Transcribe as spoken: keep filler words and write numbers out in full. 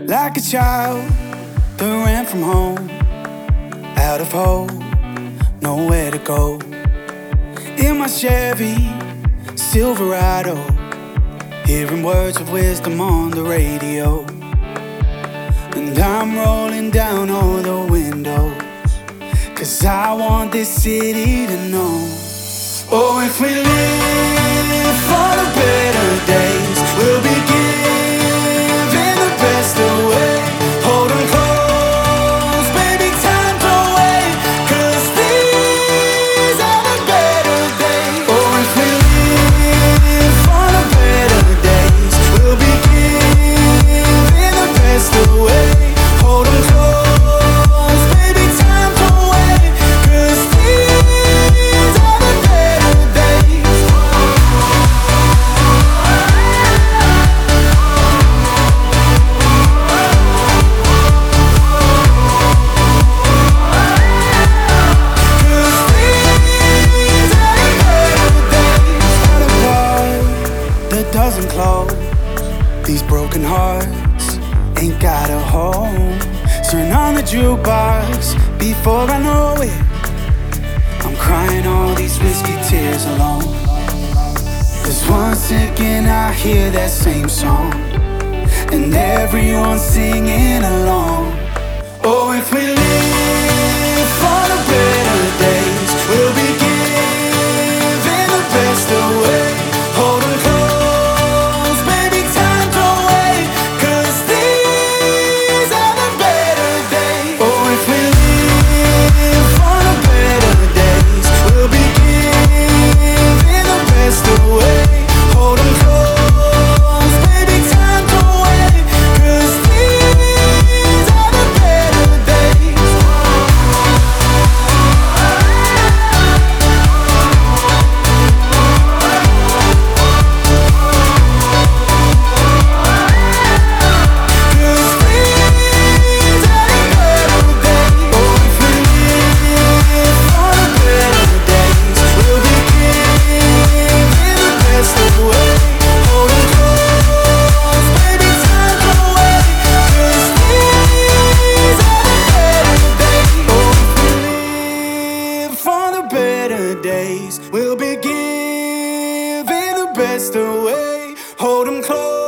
Like a child that ran from home, out of hope, nowhere to go. In my Chevy Silverado, hearing words of wisdom on the radio. And I'm rolling down all the windows, 'cause I want this city to know. Oh, if we live for the better days, we'll be giving the best away. Hold 'em close, baby, time to wait, 'cause these are the better days. Oh, if we live for the better days, we'll be giving the best away. Hold 'em close, baby, time to wait, 'cause these are the better days. That doesn't close. These broken hearts ain't got a home. Turn on the jukebox before I know it. I'm crying all these whiskey tears alone. 'Cause one second I hear that same song, and everyone's singing along. Oh, if we live for the better days, we'll be giving the best away. Hold 'em close, baby, time to wait, 'cause these are the better days. Oh, if we live for the better days, we'll be giving the best away. Hold 'em close, baby, time to wait, 'cause these are the better days. We'll be giving the best away. Hold 'em close.